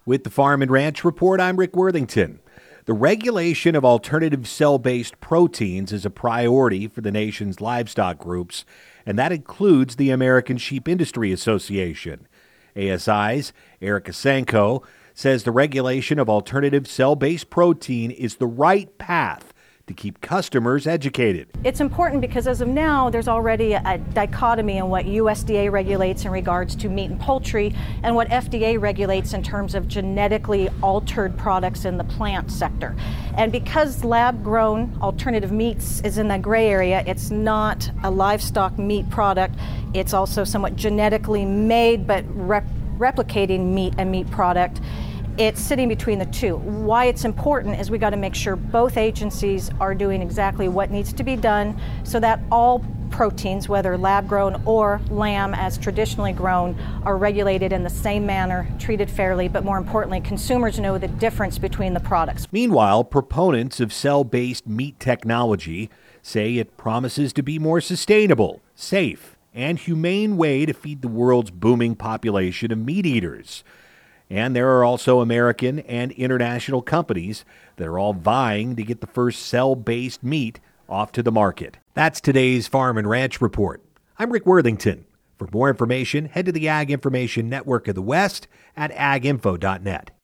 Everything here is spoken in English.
With the Farm and Ranch Report, I'm Rick Worthington. The regulation of alternative cell-based proteins is a priority for the nation's livestock groups, and that includes the American Sheep Industry Association. ASI's Erica Sanko says the regulation of alternative cell-based protein is the right path to keep customers educated. It's important because as of now, there's already a dichotomy in what USDA regulates in regards to meat and poultry and what FDA regulates in terms of genetically altered products in the plant sector. And because lab-grown alternative meats is in that gray area, it's not a livestock meat product. It's also somewhat genetically made but replicating meat and meat product. It's sitting between the two. Why it's important is we got to make sure both agencies are doing exactly what needs to be done so that all proteins, whether lab-grown or lamb as traditionally grown, are regulated in the same manner, treated fairly, but more importantly, consumers know the difference between the products. Meanwhile, proponents of cell-based meat technology say it promises to be more sustainable, safe, and humane way to feed the world's booming population of meat eaters. And there are also American and international companies that are all vying to get the first cell-based meat off to the market. That's today's Farm and Ranch Report. I'm Rick Worthington. For more information, head to the Ag Information Network of the West at aginfo.net.